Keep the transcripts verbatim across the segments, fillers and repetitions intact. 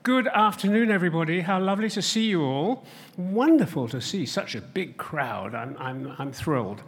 Good afternoon, everybody. How lovely to see you all. Wonderful to see such a big crowd. I'm, I'm, I'm thrilled.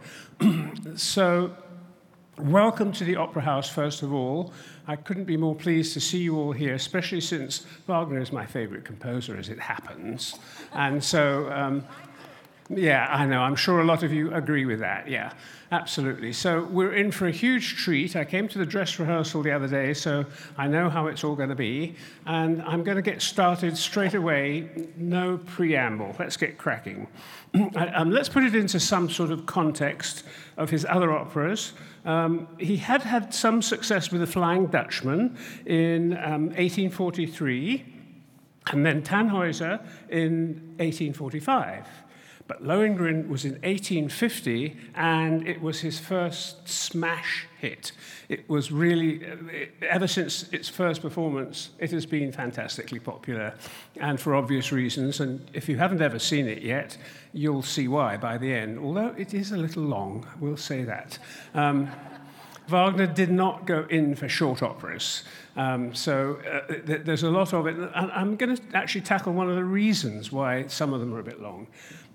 So, welcome to the Opera House, first of all. I couldn't be more pleased to see you all here, especially since Wagner is my favorite composer, as it happens. And so, um, yeah, I know. I'm sure a lot of you agree with that. Yeah, absolutely. So we're in for a huge treat. I came to the dress rehearsal the other day, so I know how it's all going to be. And I'm going to get started straight away. No preamble. Let's get cracking. um, let's put it into some sort of context of his other operas. Um, he had had some success with The Flying Dutchman in um, eighteen forty-three, and then Tannhäuser in eighteen forty-five. But Lohengrin was in eighteen fifty, and it was his first smash hit. It was really, ever since its first performance, it has been fantastically popular, and for obvious reasons. And if you haven't ever seen it yet, you'll see why by the end, although it is a little long, we'll say that. Um, Wagner did not go in for short operas, um, so uh, th- there's a lot of it. And I'm going to actually tackle one of the reasons why some of them are a bit long.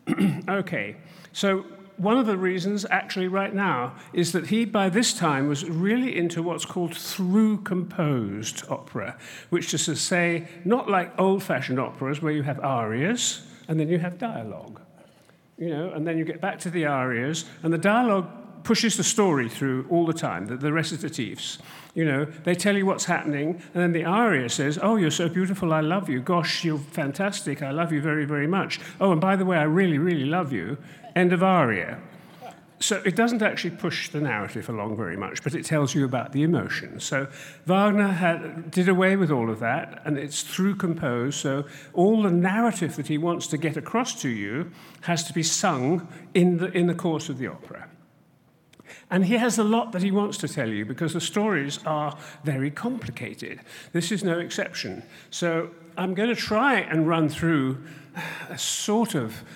Okay, so one of the reasons actually right now is that he, by this time, was really into what's called through-composed opera, which is to say, not like old-fashioned operas where you have arias and then you have dialogue, you know, and then you get back to the arias, and the dialogue pushes the story through all the time, the, the recitatives. You know, they tell you what's happening, and then the aria says, oh, you're so beautiful, I love you. Gosh, you're fantastic, I love you very, very much. Oh, and by the way, I really, really love you. End of aria. So it doesn't actually push the narrative along very much, but it tells you about the emotion. So Wagner had, did away with all of that, and it's through composed, so all the narrative that he wants to get across to you has to be sung in the, in the course of the opera. And he has a lot that he wants to tell you because the stories are very complicated. This is no exception. So I'm going to try and run through a sort of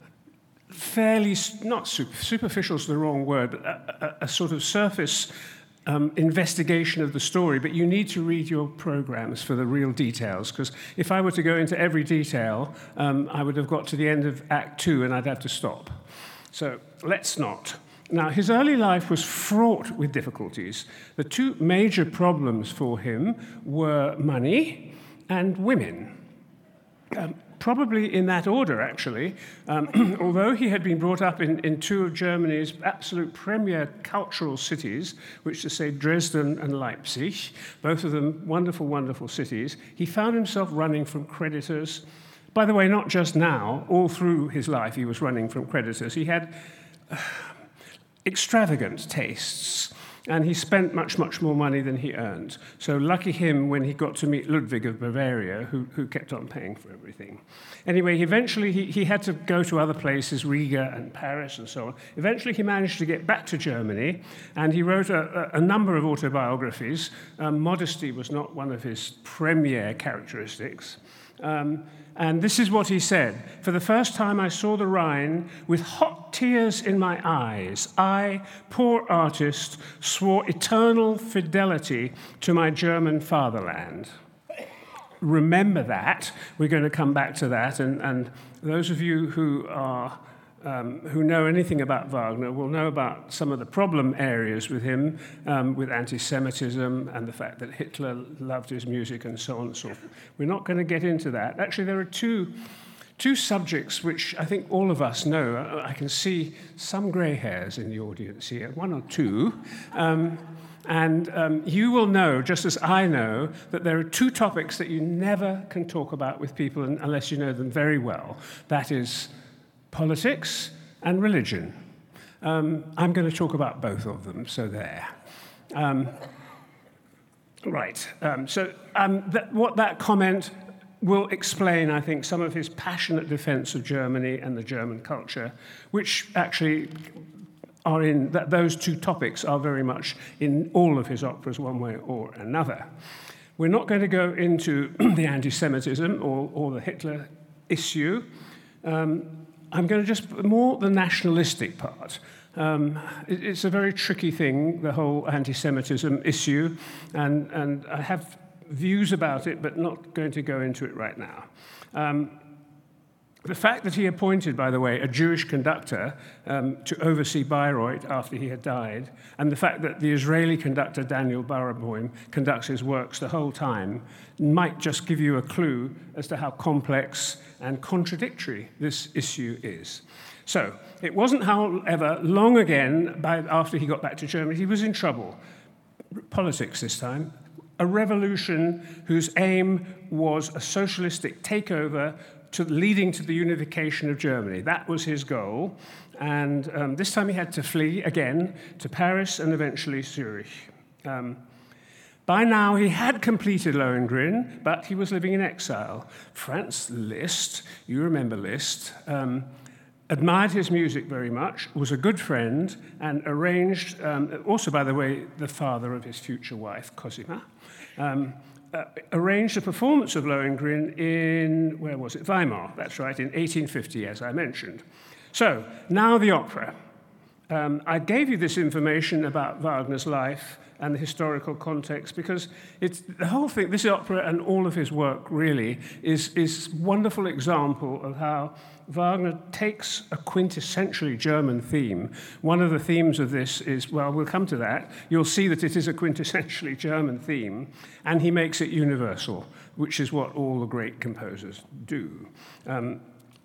fairly, not super, superficial is the wrong word, but a, a, a sort of surface um, investigation of the story. But you need to read your programs for the real details, because if I were to go into every detail, um, I would have got to the end of Act Two and I'd have to stop. So let's not. Now, his early life was fraught with difficulties. The two major problems for him were money and women. Um, probably in that order, actually. Um, although he had been brought up in, in two of Germany's absolute premier cultural cities, which is to say Dresden and Leipzig, both of them wonderful, wonderful cities, he found himself running from creditors. By the way, not just now, all through his life he was running from creditors. He had Uh, extravagant tastes, and he spent much, much more money than he earned. So lucky him when he got to meet Ludwig of Bavaria, who, who kept on paying for everything. Anyway, eventually he, he had to go to other places, Riga and Paris and so on. Eventually he managed to get back to Germany, and he wrote a, a, a number of autobiographies. Um, modesty was not one of his premier characteristics. Um, And this is what he said. For the first time I saw the Rhine with hot tears in my eyes. I, poor artist, swore eternal fidelity to my German fatherland. Remember that. We're going to come back to that. And, and those of you who are Um, who know anything about Wagner will know about some of the problem areas with him, um, with anti-Semitism and the fact that Hitler loved his music and so on and so forth. We're not going to get into that. Actually, there are two, two subjects which I think all of us know. I, I can see some grey hairs in the audience here, one or two. Um, and um, you will know, just as I know, that there are two topics that you never can talk about with people unless you know them very well. That is politics and religion. Um, I'm going to talk about both of them, so there. Um, right, um, so um, that, what that comment will explain, I think, some of his passionate defense of Germany and the German culture, which actually are in, that those two topics are very much in all of his operas, one way or another. We're not going to go into the anti-Semitism or, or the Hitler issue. Um, I'm going to just, more the nationalistic part. Um, it, it's a very tricky thing, the whole anti-Semitism issue, and, and I have views about it, but not going to go into it right now. Um, The fact that he appointed, by the way, a Jewish conductor um, to oversee Bayreuth after he had died, and the fact that the Israeli conductor Daniel Barenboim conducts his works the whole time, might just give you a clue as to how complex and contradictory this issue is. So, it wasn't, however, long again, by, after he got back to Germany, he was in trouble. Politics this time. A revolution whose aim was a socialistic takeover to leading to the unification of Germany. That was his goal. And um, this time he had to flee again to Paris and eventually Zurich. Um, by now he had completed Lohengrin, but he was living in exile. Franz Liszt, you remember Liszt, um, admired his music very much, was a good friend, and arranged, um, also, by the way, the father of his future wife, Cosima, um, Uh, arranged a performance of Lohengrin in, where was it? Weimar, that's right, in eighteen fifty, as I mentioned. So, now the opera. Um, I gave you this information about Wagner's life and the historical context because it's the whole thing, this opera and all of his work really is is wonderful example of how Wagner takes a quintessentially German theme. One of the themes of this is, well, we'll come to that. You'll see that it is a quintessentially German theme, and he makes it universal, which is what all the great composers do. Um,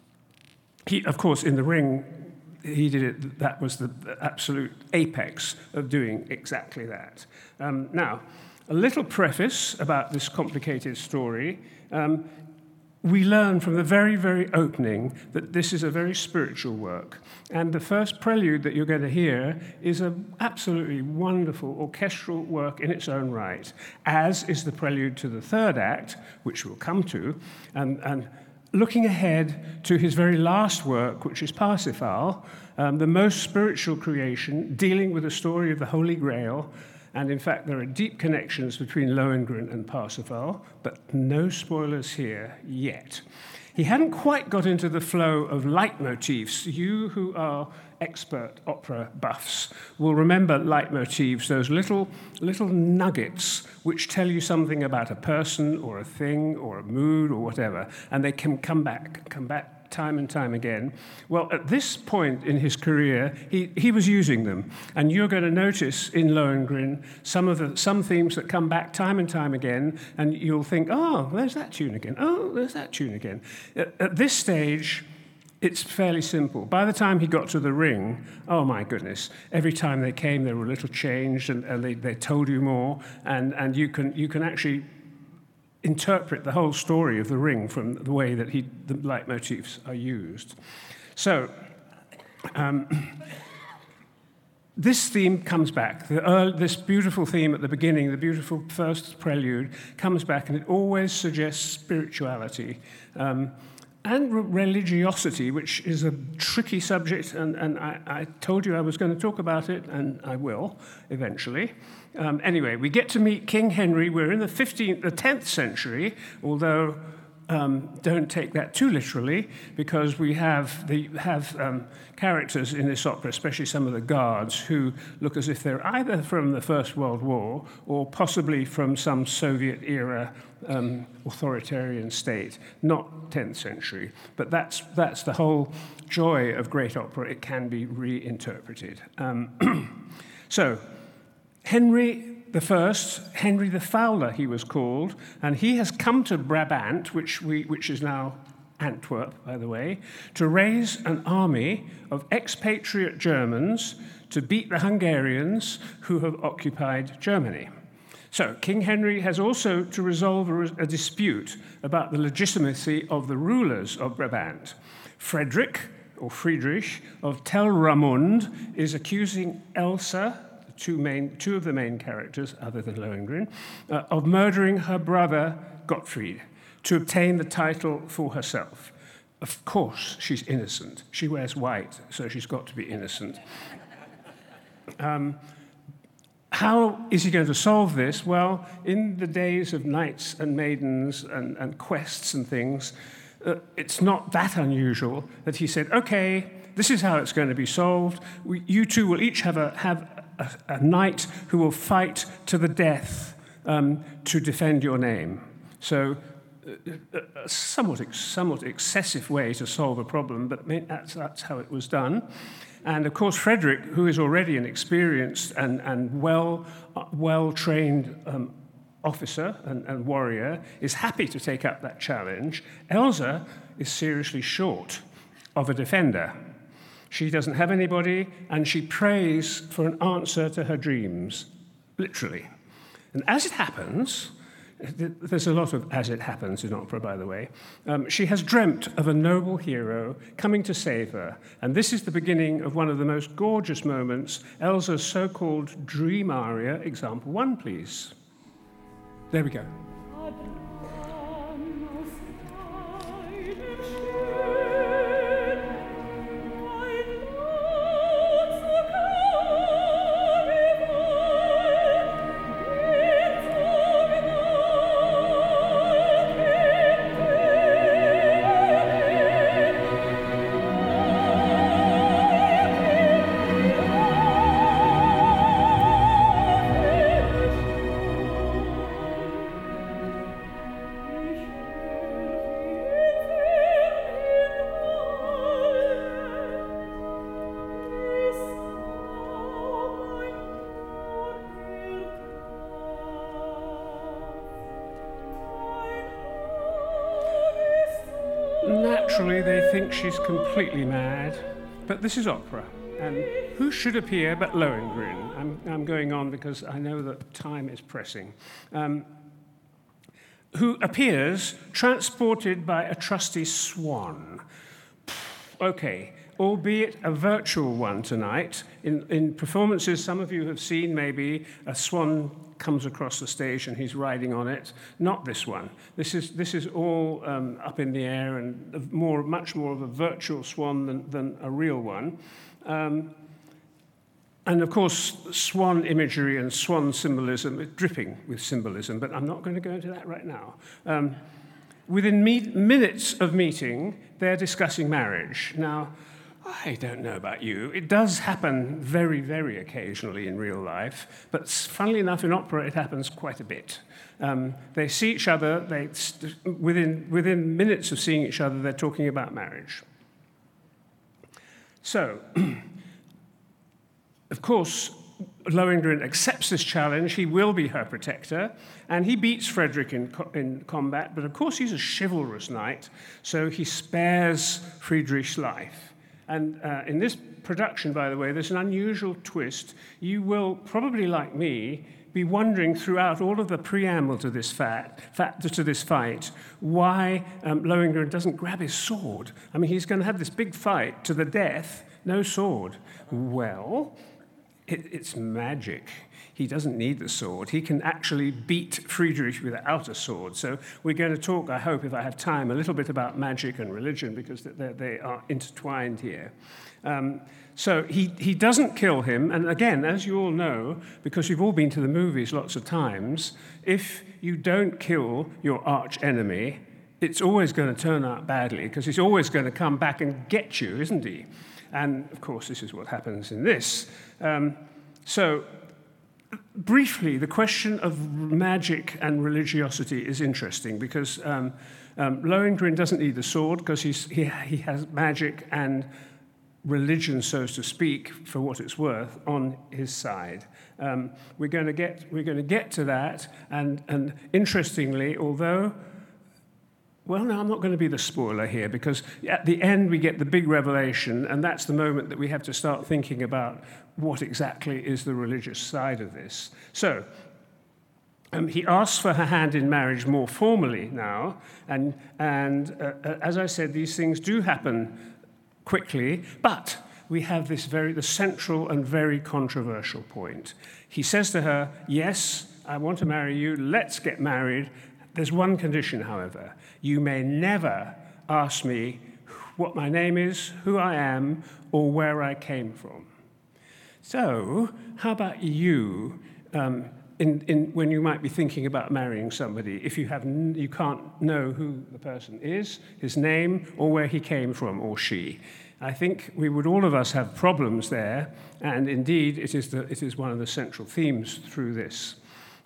he, of course, in The Ring, he did it, that was the absolute apex of doing exactly that. Um, now, a little preface about this complicated story. Um, we learn from the very, very opening that this is a very spiritual work. And the first prelude that you're going to hear is an absolutely wonderful orchestral work in its own right, as is the prelude to the third act, which we'll come to, and, and looking ahead to his very last work, which is Parsifal, um, the most spiritual creation, dealing with the story of the Holy Grail. And in fact, there are deep connections between Lohengrin and Parsifal, but no spoilers here yet. He hadn't quite got into the flow of leitmotifs. You who are expert opera buffs will remember leitmotifs, those little, little nuggets which tell you something about a person or a thing or a mood or whatever, and they can come back, come back time and time again. Well, at this point in his career, he, he was using them. And you're going to notice in Lohengrin some of the some themes that come back time and time again, and you'll think, oh, there's that tune again. Oh, there's that tune again. At, at this stage, it's fairly simple. By the time he got to The Ring, oh my goodness, every time they came, they were a little changed, and, and they, they told you more, and, and you can you can actually interpret the whole story of The Ring from the way that he, the leitmotifs are used. So, um, this theme comes back. The early, this beautiful theme at the beginning, the beautiful first prelude, comes back, and it always suggests spirituality um, and re- religiosity, which is a tricky subject, and, and I, I told you I was going to talk about it, and I will eventually. Um, anyway, we get to meet King Henry. We're in the fifteenth, the tenth century, although um, don't take that too literally, because we have the have um, characters in this opera, especially some of the guards, who look as if they're either from the First World War or possibly from some Soviet-era um, authoritarian state, not tenth century. But that's that's the whole joy of great opera. It can be reinterpreted. Um, so. Henry the First, Henry the Fowler, he was called, and he has come to Brabant, which we, which is now Antwerp, by the way, to raise an army of expatriate Germans to beat the Hungarians who have occupied Germany. So King Henry has also to resolve a, a dispute about the legitimacy of the rulers of Brabant. Frederick, or Friedrich, of Telramund is accusing Elsa, Two, main, two of the main characters, other than Lohengrin, uh, of murdering her brother Gottfried to obtain the title for herself. Of course, she's innocent. She wears white, so she's got to be innocent. Um, how is he going to solve this? Well, in the days of knights and maidens and, and quests and things, uh, it's not that unusual that he said, okay, this is how it's going to be solved. We, you two will each have a have a, a knight who will fight to the death um, to defend your name. So a somewhat, somewhat excessive way to solve a problem, but that's, that's how it was done. And of course, Frederick, who is already an experienced and, and well, uh, well-trained um, officer and, and warrior, is happy to take up that challenge. Elsa is seriously short of a defender. She doesn't have anybody, and she prays for an answer to her dreams, literally. And as it happens, there's a lot of as it happens in opera, by the way. Um, she has dreamt of a noble hero coming to save her. And this is the beginning of one of the most gorgeous moments, Elsa's so-called dream aria. Example one, please. There we go. Naturally, they think she's completely mad, but this is opera, and who should appear but Lohengrin? I'm, I'm going on because I know that time is pressing. Um, who appears transported by a trusty swan. Okay, albeit a virtual one tonight. In, in performances some of you have seen, maybe, a swan comes across the stage and he's riding on it. Not this one. This is, this is all um, up in the air and more, much more of a virtual swan than, than a real one. Um, and of course, swan imagery and swan symbolism is dripping with symbolism, but I'm not going to go into that right now. Um, within me minutes of meeting, they're discussing marriage. Now, I don't know about you. It does happen very, very occasionally in real life, but funnily enough, in opera, it happens quite a bit. Um, they see each other, they, within, within minutes of seeing each other, they're talking about marriage. So, of course, Lohengrin accepts this challenge. He will be her protector, and he beats Frederick in, co in combat, but of course he's a chivalrous knight, so he spares Friedrich's life. And uh, in this production, by the way, there's an unusual twist. You will, probably like me, be wondering throughout all of the preamble to this, fat, fat, to this fight why um, Lohengrin doesn't grab his sword. I mean, he's going to have this big fight to the death, no sword. Well, it, it's magic. He doesn't need the sword. He can actually beat Friedrich without a sword. So we're going to talk, I hope, if I have time, a little bit about magic and religion, because they are intertwined here. Um, so he, he doesn't kill him. And again, as you all know, because you've all been to the movies lots of times, if you don't kill your arch enemy, it's always going to turn out badly, because he's always going to come back and get you, isn't he? And, of course, this is what happens in this. Um, so... Briefly, the question of magic and religiosity is interesting because um, um, Lohengrin doesn't need the sword because he's, he, he has magic and religion, so to speak, for what it's worth, on his side. Um, we're going to get we're going to get to that, and and interestingly, although. Well, no, I'm not going to be the spoiler here, because at the end we get the big revelation, and that's the moment that we have to start thinking about what exactly is the religious side of this. So, um, he asks for her hand in marriage more formally now, and, and uh, uh, as I said, these things do happen quickly, but we have this very, the central and very controversial point. He says to her, yes, I want to marry you, let's get married. There's one condition, however. You may never ask me what my name is, who I am, or where I came from. So, how about you, um, in, in, when you might be thinking about marrying somebody, if you, have n you can't know who the person is, his name, or where he came from, or she? I think we would all of us have problems there, and indeed it is, the, it is one of the central themes through this.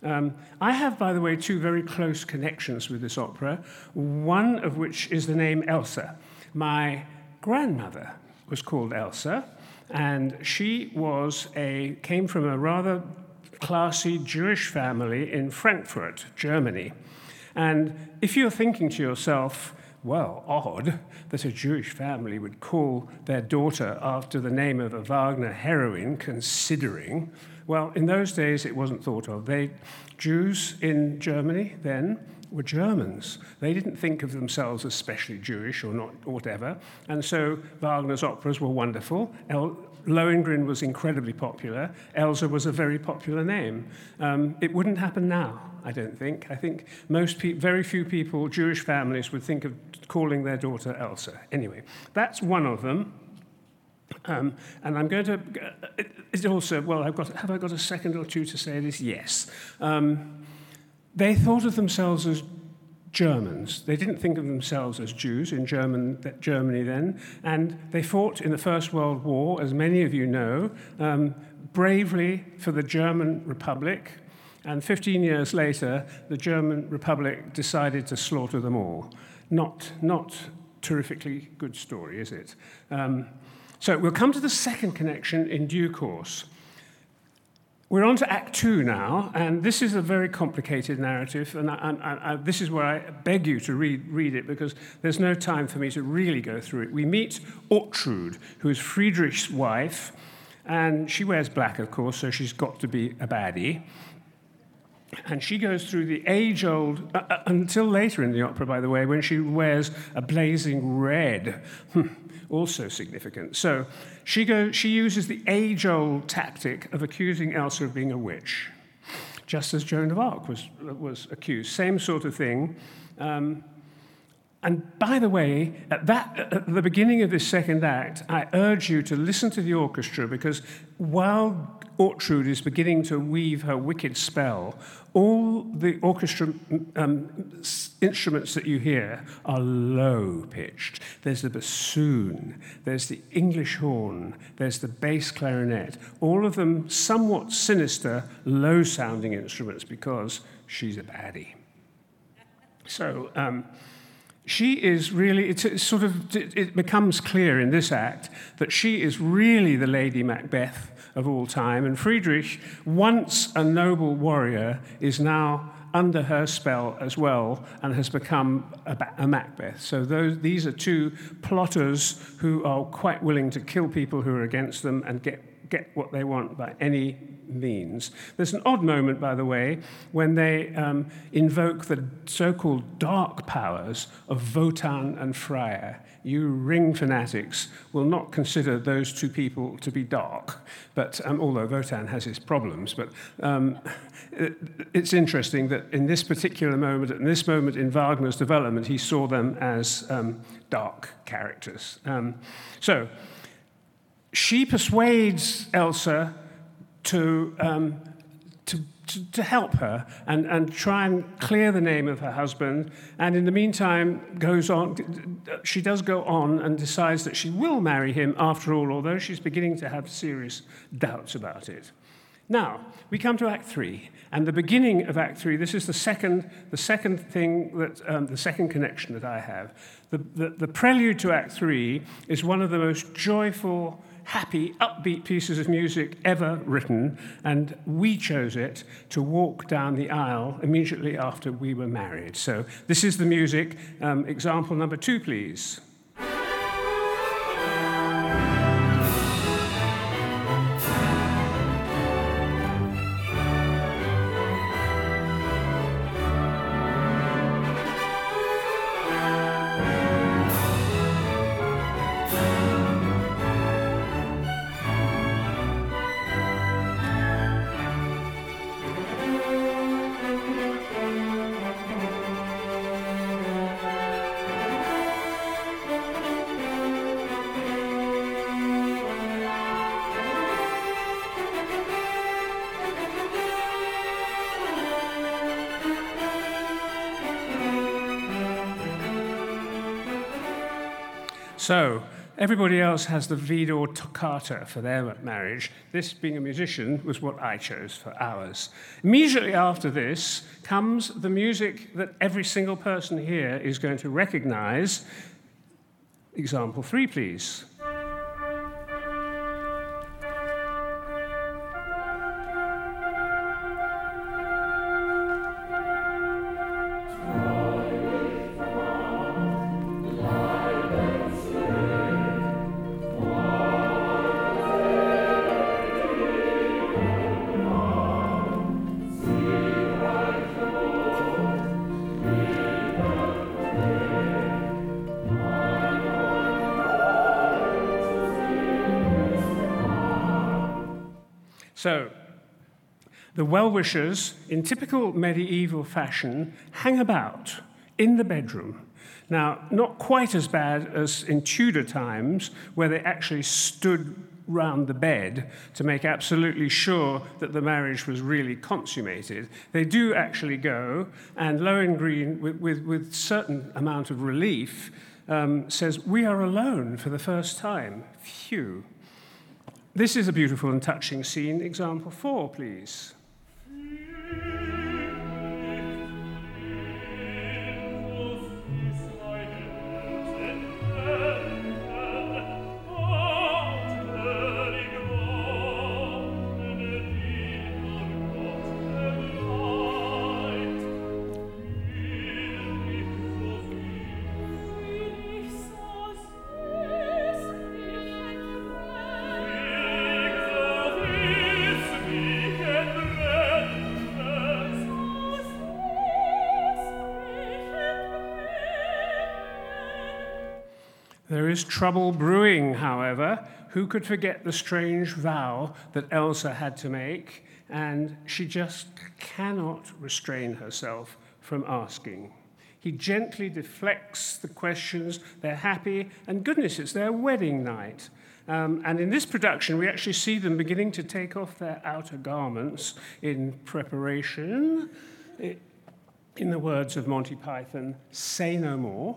Um, I have, by the way, two very close connections with this opera, one of which is the name Elsa. My grandmother was called Elsa, and she was a, came from a rather classy Jewish family in Frankfurt, Germany. And if you're thinking to yourself, well, odd that a Jewish family would call their daughter after the name of a Wagner heroine, considering, well, in those days it wasn't thought of. They, Jews in Germany then were Germans. They didn't think of themselves as especially Jewish or not, or whatever. And so Wagner's operas were wonderful. El- Lohengrin was incredibly popular. Elsa was a very popular name. Um, it wouldn't happen now, I don't think. I think most pe- very few people, Jewish families, would think of calling their daughter Elsa. Anyway, that's one of them. Um, and I'm going to, uh, it, it also, well, I've got, have I got a second or two to say this? Yes. Um, they thought of themselves as Germans. They didn't think of themselves as Jews in German, Germany then, and they fought in the First World War, as many of you know, um, bravely for the German Republic, and fifteen years later, the German Republic decided to slaughter them all. Not, not terrifically good story, is it? Um, so we'll come to the second connection in due course. We're on to Act Two now, and this is a very complicated narrative, and, I, I, I, this is where I beg you to read, read it, because there's no time for me to really go through it. We meet Ortrud, who is Friedrich's wife, and she wears black, of course, so she's got to be a baddie. And she goes through the age-old, uh, uh, until later in the opera, by the way, when she wears a blazing red. Also significant. So she goes, she uses the age-old tactic of accusing Elsa of being a witch, just as Joan of Arc was, was accused. Same sort of thing. Um, and by the way, at, that, at the beginning of this second act, I urge you to listen to the orchestra, because while Ortrud is beginning to weave her wicked spell, all the orchestra um, instruments that you hear are low-pitched. There's the bassoon, there's the English horn, there's the bass clarinet, all of them somewhat sinister, low-sounding instruments, because she's a baddie. So um, she is really, it's, it's sort of, it, it becomes clear in this act that she is really the Lady Macbeth of all time, and Friedrich, once a noble warrior, is now under her spell as well and has become a, a Macbeth. So those, these are two plotters who are quite willing to kill people who are against them and get, get what they want by any means. There's an odd moment, by the way, when they um, invoke the so-called dark powers of Wotan and Freya. You Ring fanatics will not consider those two people to be dark, but um, although Wotan has his problems. But um, it, it's interesting that in this particular moment, in this moment in Wagner's development, he saw them as um, dark characters. Um, so she persuades Elsa to, um, to, to, to help her and, and try and clear the name of her husband. And in the meantime, goes on, she does go on and decides that she will marry him after all, although she's beginning to have serious doubts about it. Now, we come to Act Three, and the beginning of Act Three, this is the second, the second thing, that um, the second connection that I have. The, the, the prelude to Act Three is one of the most joyful, happy, upbeat pieces of music ever written, and we chose it to walk down the aisle immediately after we were married. So this is the music. Um, example number two, please. So, everybody else has the Widor toccata for their marriage. This, being a musician, was what I chose for ours. Immediately after this comes the music that every single person here is going to recognize. Example three, please. So, the well-wishers, in typical medieval fashion, hang about in the bedroom. Now, not quite as bad as in Tudor times, where they actually stood round the bed to make absolutely sure that the marriage was really consummated. They do actually go, and Lohengrin, with, with, with certain amount of relief, um, says, "We are alone for the first time." Phew. This is a beautiful and touching scene. Example four, please. There is trouble brewing, however. Who could forget the strange vow that Elsa had to make? And she just cannot restrain herself from asking. He gently deflects the questions. They're happy, and goodness, it's their wedding night. Um, and in this production, we actually see them beginning to take off their outer garments in preparation. It, in the words of Monty Python, say no more.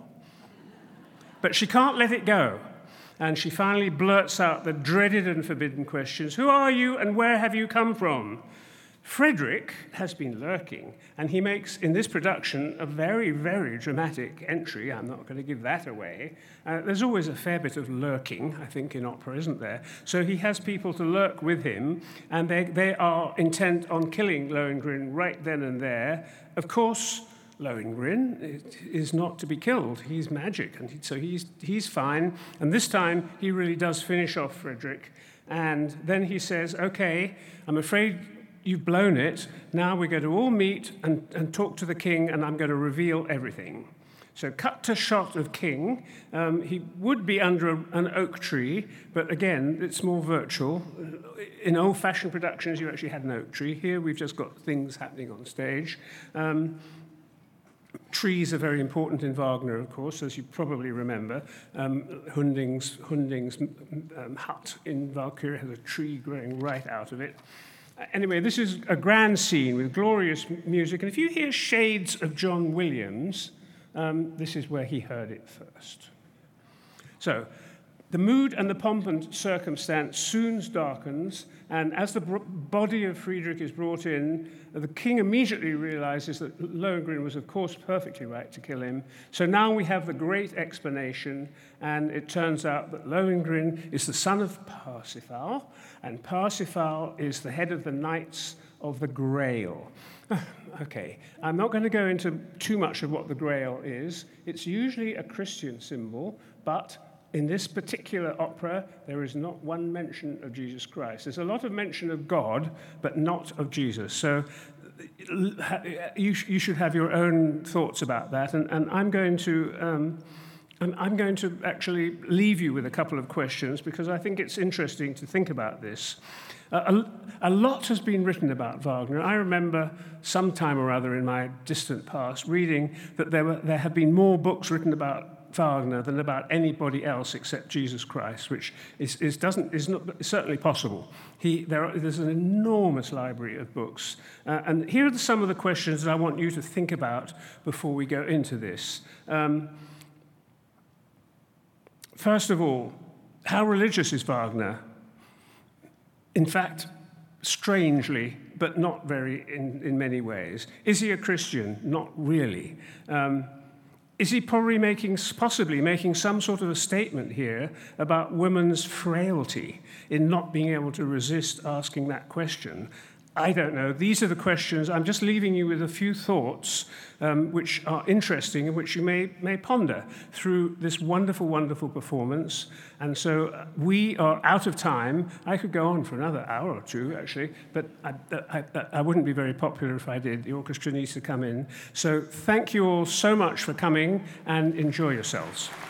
But she can't let it go, and she finally blurts out the dreaded and forbidden questions. Who are you, and where have you come from? Frederick has been lurking, and he makes, in this production, a very, very dramatic entry. I'm not going to give that away. Uh, there's always a fair bit of lurking, I think, in opera, isn't there? So he has people to lurk with him, and they, they are intent on killing Lohengrin right then and there. Of course, Lohengrin is not to be killed. He's magic, and so he's, he's fine. And this time, he really does finish off Frederick. And then he says, okay, I'm afraid you've blown it. Now we're going to all meet and, and talk to the king, and I'm going to reveal everything. So cut to shot of King. Um, he would be under a, an oak tree, but again, it's more virtual. In old-fashioned productions, you actually had an oak tree. Here, we've just got things happening on stage. Um, Trees are very important in Wagner, of course, as you probably remember. Um, Hunding's, Hunding's um, hut in Valkyrie has a tree growing right out of it. Uh, anyway, this is a grand scene with glorious music. And if you hear shades of John Williams, um, this is where he heard it first. So, the mood and the pomp and circumstance soon darkens, and as the body of Friedrich is brought in, the king immediately realizes that Lohengrin was, of course, perfectly right to kill him. So now we have the great explanation, and it turns out that Lohengrin is the son of Parsifal, and Parsifal is the head of the Knights of the Grail. Okay, I'm not going to go into too much of what the Grail is. It's usually a Christian symbol, but in this particular opera, there is not one mention of Jesus Christ. There's a lot of mention of God, but not of Jesus. So you, sh- you should have your own thoughts about that. And, and I'm going to um, I'm, I'm going to actually leave you with a couple of questions because I think it's interesting to think about this. Uh, a, a lot has been written about Wagner. I remember some time or other in my distant past reading that there were there have been more books written about Wagner than about anybody else except Jesus Christ, which is, is doesn't is not is certainly possible. He there are, there's an enormous library of books, uh, and here are some of the questions that I want you to think about before we go into this. Um, first of all, How religious is Wagner? In fact, strangely, but not very in, in many ways. Is he a Christian? Not really. Um, is he probably making, possibly making some sort of a statement here about women's frailty in not being able to resist asking that question? I don't know. These are the questions. I'm just leaving you with a few thoughts um, which are interesting and which you may, may ponder through this wonderful, wonderful performance. And so uh, we are out of time. I could go on for another hour or two, actually, but I, I, I wouldn't be very popular if I did. The orchestra needs to come in. So thank you all so much for coming, and enjoy yourselves.